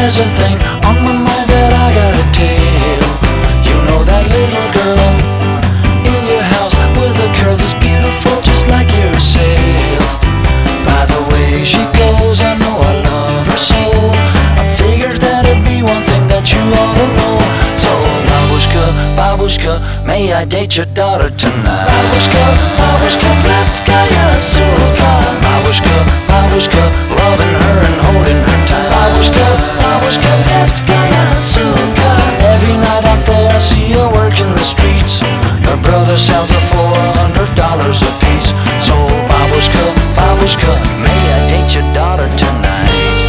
there's a thing on my mind that I gotta tell. You know that little girl in your house with the curls is beautiful just like yourself. By the way she goes, I know I love her so. I figured that'd be one thing that you ought to know. So babushka, babushka, may I date your daughter tonight? Babushka, babushka, bratskaya suka. Babushka, babushka, loving her and holding her tight. Babushka, babushka, bratskaya suka. Every night out there I see her working the streets. Her brother sells her for $100 a piece. So babushka, babushka, may I date your daughter tonight?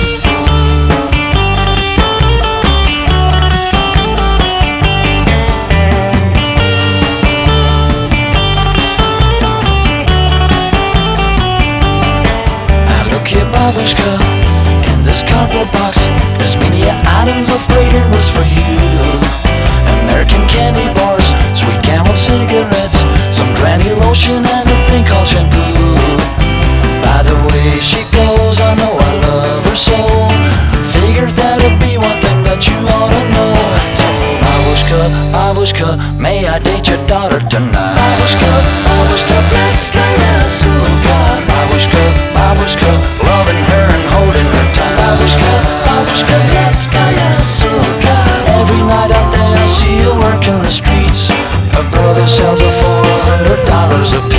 Babushka, in this cardboard box there's many items of great interest for you. American candy bars, sweet Camel cigarettes, some granny lotion and a thing called shampoo. By the way she goes, I know I love her so. Figured that'd be one thing that you ought to know. So babushka, babushka, may I date your daughter tonight? Babushka, babushka, bratskaya suka. Babushka, babushka, loving her and holding her tight. Babushka, babushka, bratskaya suka. Every night out there I see her working the streets. Her brother sells her for $100 a piece.